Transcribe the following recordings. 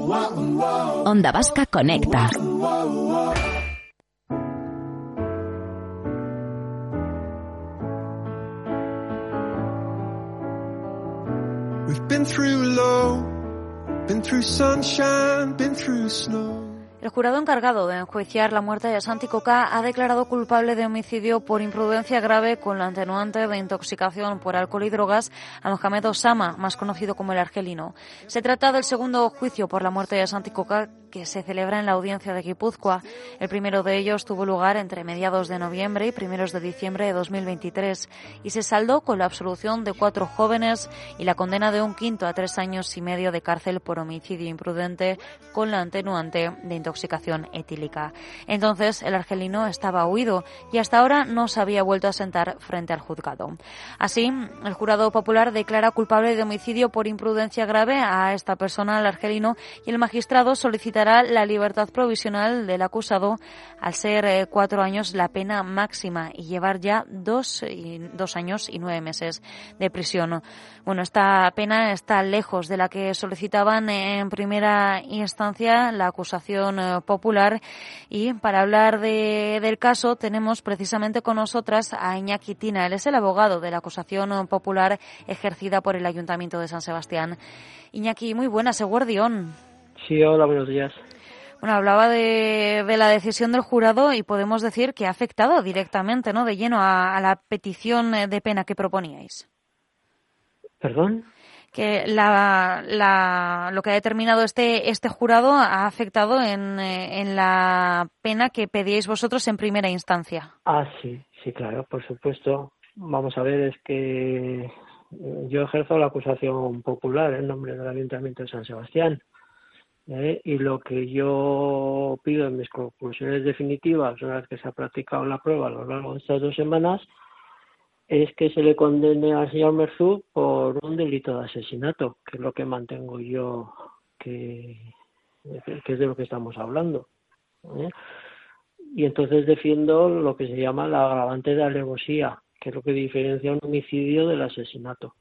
Onda Vasca Conecta. We've been through low, been through sunshine, been through snow. El jurado encargado de enjuiciar la muerte de Santi Coca ha declarado culpable de homicidio por imprudencia grave con la atenuante de intoxicación por alcohol y drogas a Mohamed Osama, más conocido como el Argelino. Se trata del segundo juicio por la muerte de Santi Coca que se celebra en la audiencia de Guipúzcoa. El primero de ellos tuvo lugar entre mediados de noviembre y primeros de diciembre de 2023 y se saldó con la absolución de 4 jóvenes y la condena de un quinto a 3 años y medio de cárcel por homicidio imprudente con la atenuante de intoxicación etílica. Entonces, el argelino estaba huido y hasta ahora no se había vuelto a sentar frente al juzgado. Así, el jurado popular declara culpable de homicidio por imprudencia grave a esta persona, al argelino, y el magistrado solicitará la libertad provisional del acusado al ser 4 años la pena máxima y llevar ya 2 años y 9 meses de prisión. Bueno, esta pena está lejos de la que solicitaban en primera instancia la acusación popular, y para hablar del caso tenemos precisamente con nosotras a Iñaki Tina. Él es el abogado de la acusación popular ejercida por el Ayuntamiento de San Sebastián. Iñaki, muy buenas, Eguerdión. Sí, hola, buenos días. Bueno, hablaba de la decisión del jurado y podemos decir que ha afectado directamente, ¿no?, de lleno a la petición de pena que proponíais. ¿Perdón? Que lo que ha determinado este jurado ha afectado en la pena que pedíais vosotros en primera instancia. Ah, sí, claro, por supuesto. Vamos a ver, es que yo ejerzo la acusación popular en nombre del Ayuntamiento de San Sebastián. Y lo que yo pido en mis conclusiones definitivas, una vez que se ha practicado la prueba a lo largo de estas 2 semanas, es que se le condene al señor Merzouk por un delito de asesinato, que es lo que mantengo yo, que es de lo que estamos hablando. Y entonces defiendo lo que se llama la agravante de alevosía, que es lo que diferencia un homicidio del asesinato.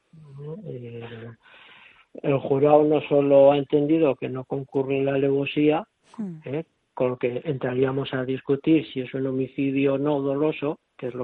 El jurado no solo ha entendido que no concurre la alevosía, con lo que entraríamos a discutir si es un homicidio no doloso, que es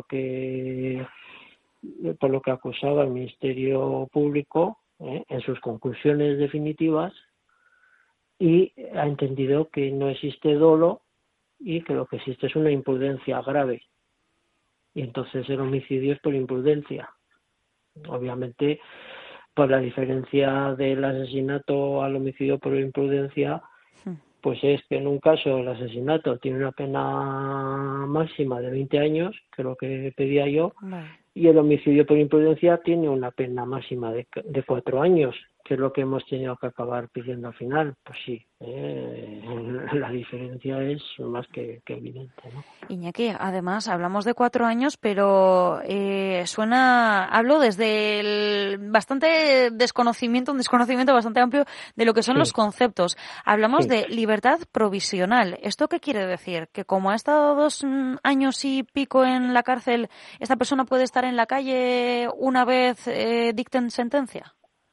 por lo que acusaba el Ministerio Público en sus conclusiones definitivas, y ha entendido que no existe dolo y que lo que existe es una imprudencia grave. Y entonces el homicidio es por imprudencia. Obviamente, pues la diferencia del asesinato al homicidio por imprudencia, pues es que en un caso el asesinato tiene una pena máxima de 20 años, que es lo que pedía yo, y el homicidio por imprudencia tiene una pena máxima de 4 años, que es lo que hemos tenido que acabar pidiendo al final. Pues sí, la diferencia es más que evidente, ¿no? Iñaki, además hablamos de 4 años, pero hablo desde el bastante desconocimiento, un desconocimiento bastante amplio de lo que son los conceptos. Hablamos de libertad provisional. ¿Esto qué quiere decir? ¿Que como ha estado 2 años y pico en la cárcel, esta persona puede estar en la calle una vez dicten sentencia?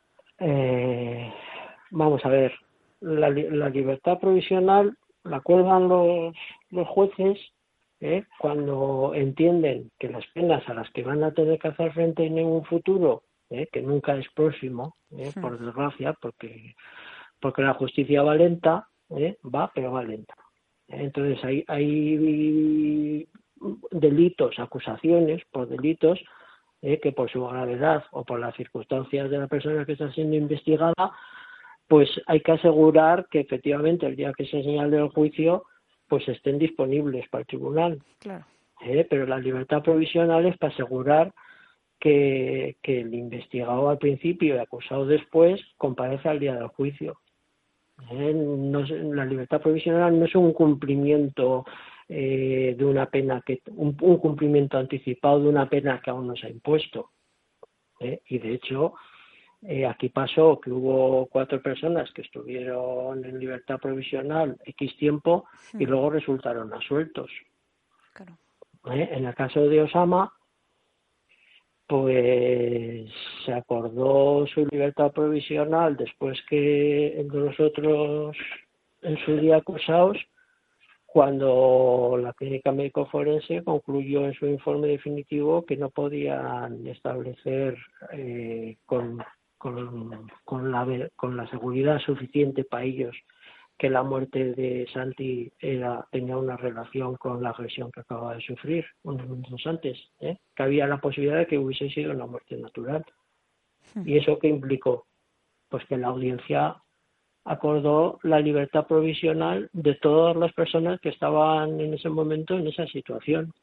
Vamos a ver, la libertad provisional la acuerdan los jueces cuando entienden que las penas a las que van a tener que hacer frente en un futuro, que nunca es próximo, por desgracia, porque la justicia va lenta, pero va lenta. Entonces hay delitos, acusaciones por delitos que por su gravedad o por las circunstancias de la persona que está siendo investigada, pues hay que asegurar que efectivamente el día que se señale el juicio, pues estén disponibles para el tribunal. Claro. Pero la libertad provisional es para asegurar que el investigado al principio y acusado después comparece al día del juicio. La libertad provisional no es un cumplimiento de una pena, un cumplimiento anticipado de una pena que aún no se ha impuesto. Y de hecho, aquí pasó que hubo 4 personas que estuvieron en libertad provisional X tiempo y luego resultaron absueltos. Claro. En el caso de Osama, pues se acordó su libertad provisional después que el de los otros en su día acusados, cuando la clínica médico-forense concluyó en su informe definitivo que no podían establecer con la seguridad suficiente para ellos que la muerte de Santi tenía una relación con la agresión que acababa de sufrir unos minutos antes, que había la posibilidad de que hubiese sido una muerte natural. ¿Y eso qué implicó? Pues que la audiencia acordó la libertad provisional de todas las personas que estaban en ese momento en esa situación.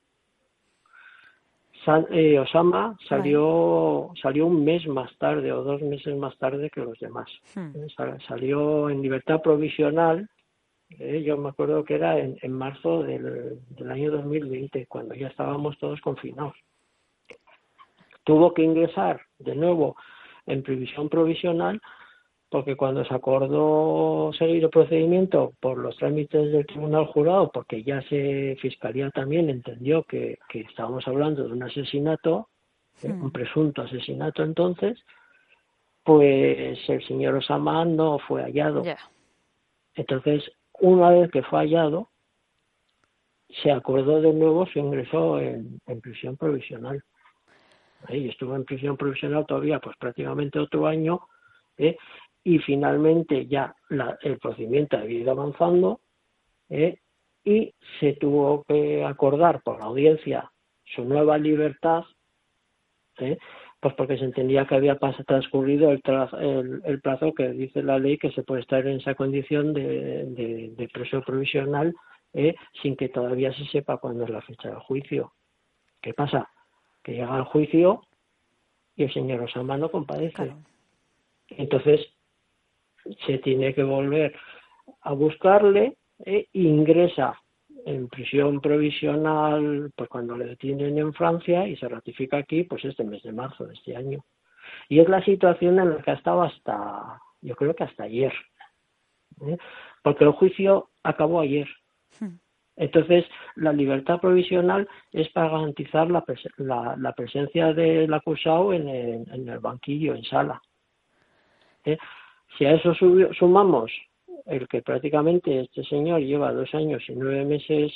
Osama salió un mes más tarde o 2 meses más tarde que los demás. Salió en libertad provisional, yo me acuerdo que era en marzo del año 2020, cuando ya estábamos todos confinados. Tuvo que ingresar de nuevo en prisión provisional porque cuando se acordó seguir el procedimiento por los trámites del tribunal jurado, porque ya Fiscalía también entendió que estábamos hablando de un asesinato, un presunto asesinato entonces, pues el señor Osama no fue hallado. Entonces, una vez que fue hallado, se acordó de nuevo su ingreso en prisión provisional. Y estuvo en prisión provisional todavía pues prácticamente otro año, y finalmente ya el procedimiento había ido avanzando, y se tuvo que acordar por la audiencia su nueva libertad, pues porque se entendía que había transcurrido el plazo que dice la ley que se puede estar en esa condición de preso provisional, sin que todavía se sepa cuándo es la fecha del juicio. ¿Qué pasa? Que llega el juicio y el señor Osama no comparece. Claro. Entonces se tiene que volver a buscarle, ingresa en prisión provisional pues cuando le detienen en Francia y se ratifica aquí pues este mes de marzo de este año. Y es la situación en la que ha estado yo creo que hasta ayer, porque el juicio acabó ayer. Entonces, la libertad provisional es para garantizar la presencia del acusado en el banquillo, en sala. Si a eso sumamos el que prácticamente este señor lleva 2 años y 9 meses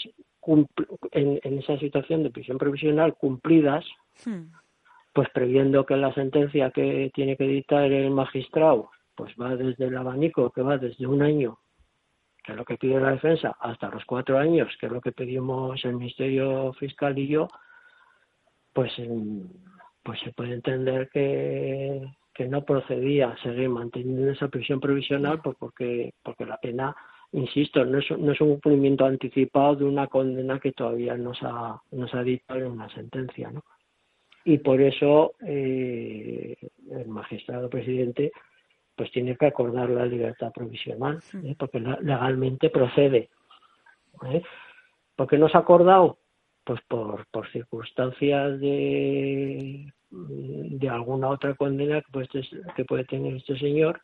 en esa situación de prisión provisional cumplidas, pues previendo que la sentencia que tiene que dictar el magistrado pues va desde el abanico, que va desde 1 año, que es lo que pide la defensa, hasta los 4 años, que es lo que pedimos el Ministerio Fiscal y yo, pues se puede entender que no procedía seguir manteniendo esa prisión provisional porque la pena, insisto, no es un cumplimiento anticipado de una condena que todavía no se ha dictado en una sentencia, ¿no? Y por eso el magistrado presidente pues tiene que acordar la libertad provisional, porque legalmente procede. ¿Por qué no se ha acordado? Pues por circunstancias de alguna otra condena que puede tener este señor,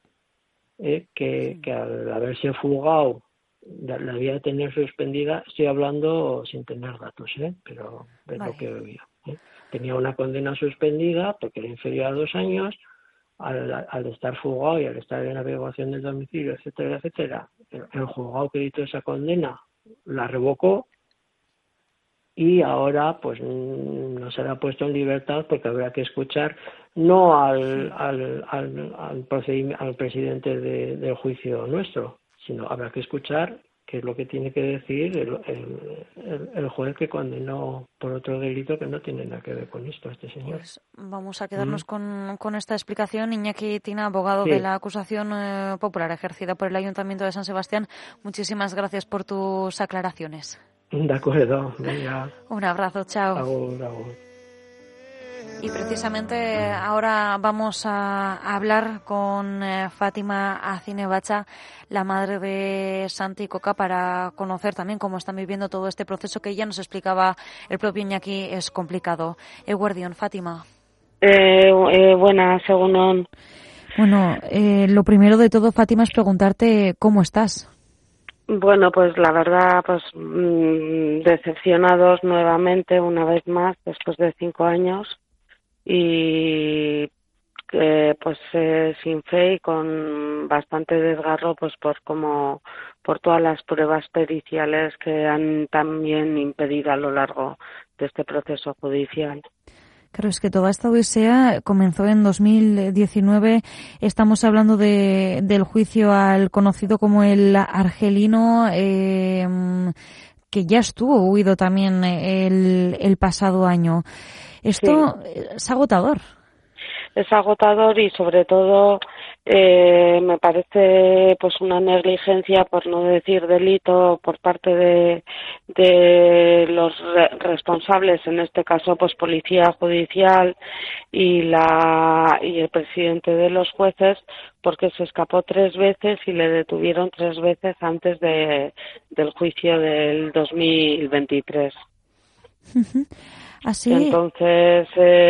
que al haberse fugado la había de tener suspendida. Estoy hablando sin tener datos, pero es lo que veía. Tenía una condena suspendida porque era inferior a 2 años. Al estar fugado y al estar en averiguación del domicilio, etcétera, etcétera, el juzgado que dictó esa condena la revocó y ahora pues no se le ha puesto en libertad porque habrá que escuchar no al presidente del juicio nuestro, sino habrá que escuchar qué es lo que tiene que decir el juez que condenó por otro delito que no tiene nada que ver con esto a este señor. Pues vamos a quedarnos con esta explicación. Iñaki Tina, abogado de la acusación popular ejercida por el Ayuntamiento de San Sebastián, muchísimas gracias por tus aclaraciones. De acuerdo, venga. Un abrazo, chao. Agur. Y precisamente ahora vamos a hablar con Fátima Acinebacha, la madre de Santi Coca, para conocer también cómo están viviendo todo este proceso que ya nos explicaba el propio Iñaki, es complicado. Eguardión, Fátima. Buenas, según. Bueno, lo primero de todo, Fátima, es preguntarte cómo estás. Bueno, pues la verdad, pues decepcionados nuevamente, una vez más, después de 5 años. y pues sin fe y con bastante desgarro, pues por todas las pruebas periciales que han también impedido a lo largo de este proceso judicial. Claro, es que toda esta odisea comenzó en 2019. Estamos hablando del juicio al conocido como el argelino, que ya estuvo huido también el pasado año. Esto es agotador. Es agotador y sobre todo me parece pues una negligencia, por no decir delito, por parte de los responsables, en este caso pues policía judicial y el presidente de los jueces, porque se escapó 3 veces y le detuvieron 3 veces antes del juicio del 2023. Así. Entonces,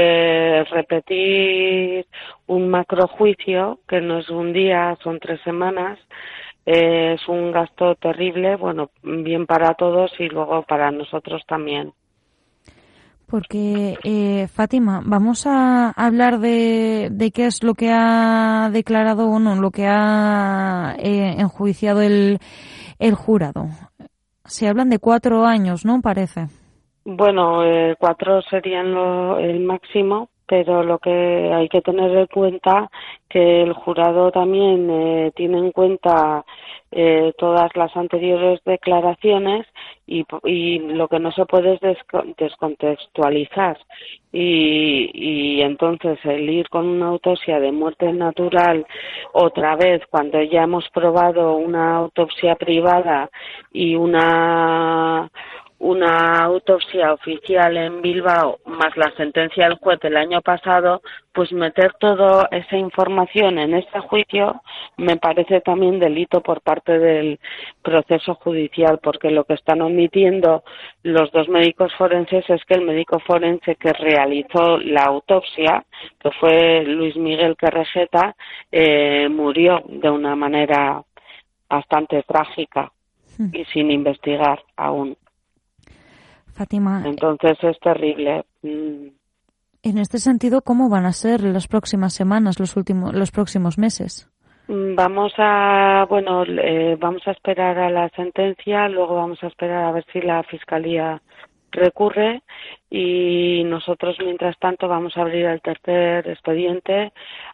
repetir un macrojuicio, que no es un día, son 3 semanas, es un gasto terrible, bueno, bien para todos y luego para nosotros también. Porque, Fátima, vamos a hablar de qué es lo que ha declarado o no, lo que ha enjuiciado el jurado. Se hablan de 4 años, ¿no? Parece. Bueno, 4 serían el máximo, pero lo que hay que tener en cuenta que el jurado también tiene en cuenta todas las anteriores declaraciones y lo que no se puede es descontextualizar y entonces el ir con una autopsia de muerte natural otra vez cuando ya hemos probado una autopsia privada y una autopsia oficial en Bilbao, más la sentencia del juez del año pasado, pues meter toda esa información en este juicio me parece también delito por parte del proceso judicial, porque lo que están omitiendo los 2 médicos forenses es que el médico forense que realizó la autopsia, que fue Luis Miguel Querrejeta, murió de una manera bastante trágica y sin investigar aún. Fátima. Entonces es terrible. En este sentido, ¿cómo van a ser las próximas semanas, los próximos meses? Vamos a esperar a la sentencia, luego vamos a esperar a ver si la Fiscalía recurre y nosotros, mientras tanto, vamos a abrir el tercer expediente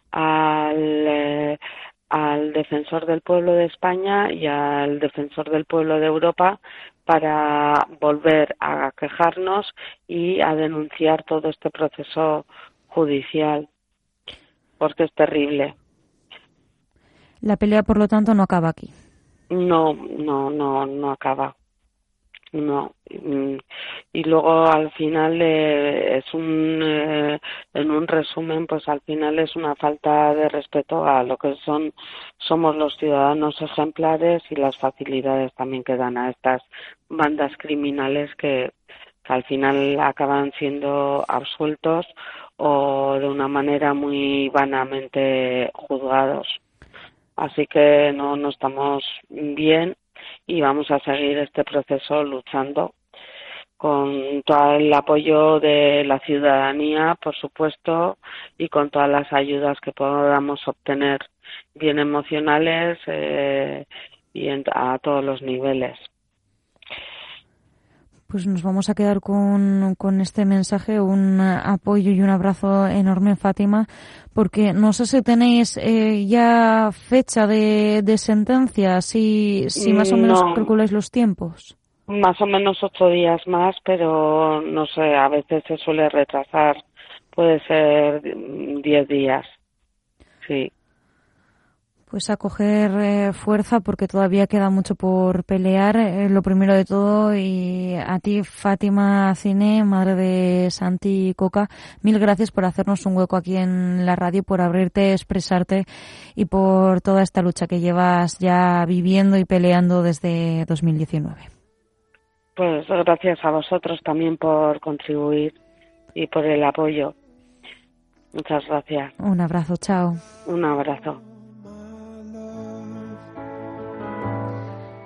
al Defensor del Pueblo de España y al Defensor del Pueblo de Europa para volver a quejarnos y a denunciar todo este proceso judicial, porque es terrible. La pelea, por lo tanto, no acaba aquí. No acaba. No. Y luego al final en un resumen, pues al final es una falta de respeto a lo que somos los ciudadanos ejemplares y las facilidades también que dan a estas bandas criminales que al final acaban siendo absueltos o de una manera muy vanamente juzgados. Así que no estamos bien y vamos a seguir este proceso luchando con todo el apoyo de la ciudadanía, por supuesto, y con todas las ayudas que podamos obtener, bien emocionales y a todos los niveles. Pues nos vamos a quedar con este mensaje, un apoyo y un abrazo enorme, Fátima, porque no sé si tenéis ya fecha de sentencia, si más o menos calculáis los tiempos. Más o menos 8 días más, pero no sé, a veces se suele retrasar, puede ser 10 días, sí. Pues a coger fuerza porque todavía queda mucho por pelear, lo primero de todo, y a ti, Fátima Cine, madre de Santi y Coca, 1000 gracias por hacernos un hueco aquí en la radio, por abrirte, expresarte y por toda esta lucha que llevas ya viviendo y peleando desde 2019. Pues gracias a vosotros también por contribuir y por el apoyo. Muchas gracias. Un abrazo, chao. Un abrazo.